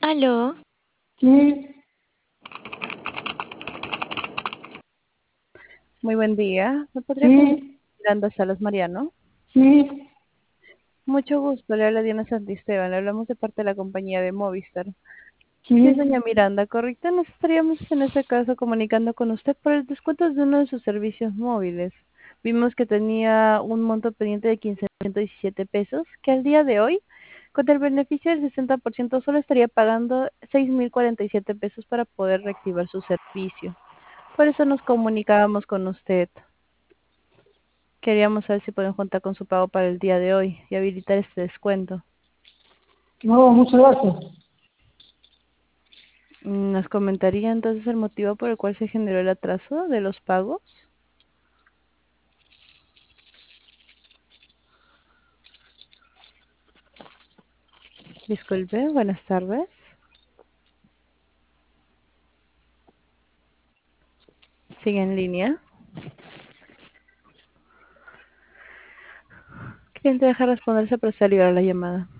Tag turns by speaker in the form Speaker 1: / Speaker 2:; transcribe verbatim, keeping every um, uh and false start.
Speaker 1: Aló,
Speaker 2: Sí,
Speaker 3: Muy buen día. ¿Me podría comunicar
Speaker 2: sí,
Speaker 3: con Miranda Salas Mariano?
Speaker 2: sí.
Speaker 3: Mucho gusto. Le habla Diana Santisteban. Le hablamos de parte de la compañía de Movistar. Sí, es
Speaker 2: Sí,
Speaker 3: doña Miranda, ¿correcto? Nos estaríamos en este caso comunicando con usted por el descuento de uno de sus servicios móviles. Vimos que tenía un monto pendiente de quince mil ciento diecisiete pesos, que al día de hoy, con el beneficio del sesenta por ciento, solo estaría pagando seis mil cuarenta y siete pesos para poder reactivar su servicio. Por eso nos comunicábamos con usted. Queríamos saber si pueden contar con su pago para el día de hoy y habilitar este descuento.
Speaker 2: no, muchas gracias.
Speaker 3: Mm, ¿Nos comentaría entonces el motivo por el cual se generó el atraso de los pagos? Disculpe, buenas tardes. Sigue en línea. Cliente deja responderse, pero se libera la llamada.